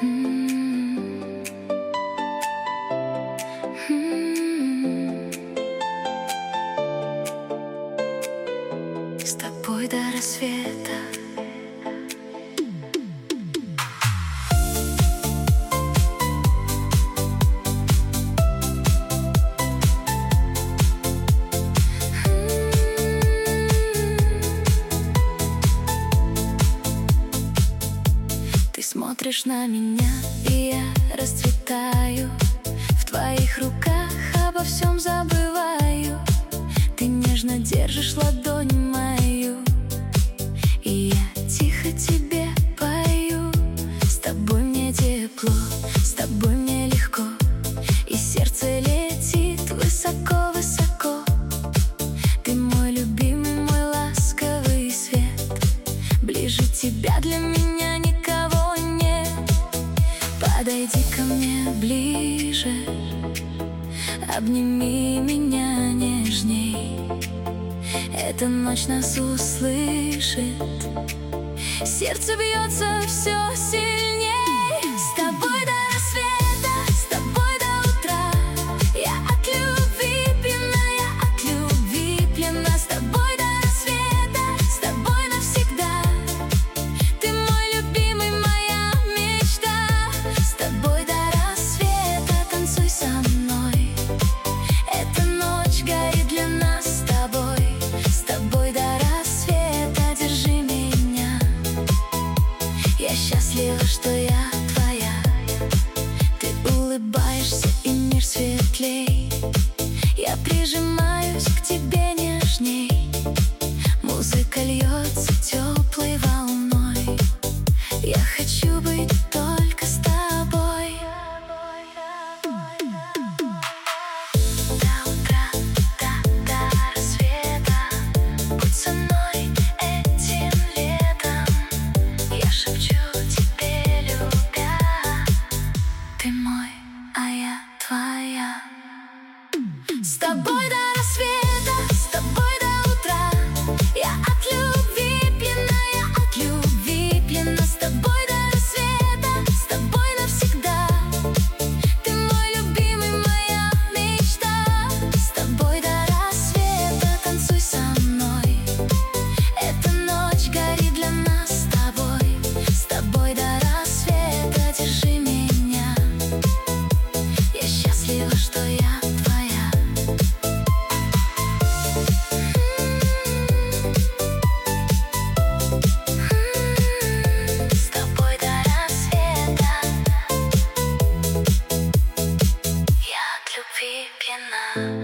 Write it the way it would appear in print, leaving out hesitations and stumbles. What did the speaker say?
С тобой до рассвета. Ты смотришь на меня, и я расцветаю. В твоих руках обо всем забываю. Ты нежно держишь ладонь мою, и я тихо тебе пою. С тобой мне тепло, с тобой мне легко, и сердце летит высоко-высоко. Ты мой любимый, мой ласковый свет. Ближе тебя для меня никого нет. Подойди ко мне ближе, обними меня нежней. Эта ночь нас услышит, сердце бьется все сильней. С тобой до рассвета, с тобой до утра. Я от любви пьяна, я от любви пьяна. С тобой до рассвета, с тобой навсегда. Ты мой любимый, моя мечта. С тобой до рассвета, танцуй со мной. Эта ночь горит для нас с тобой. С тобой до рассвета, держи меня. Я счастлива, что я твоя. Ты улыбаешься, и мир светлей. Я прижимаюсь к тебе нежней. Музыка льется теплой волной. Я хочу быть только с тобой. До утра, до рассвета. Будь со мной этим летом. Я шепчу тебе, любя. Ты мой, а я твоя. С тобой до рассвета, с тобой до утра. Я от любви пьяна, я от любви пьяна. С тобой до рассвета, с тобой навсегда. Ты мой любимый, моя мечта. С тобой до рассвета, танцуй со мной. Эта ночь горит для нас с тобой. С тобой до рассвета, держи меня. Я счастлива, что я твоя. С тобой до рассвета. Я от любви пьяна.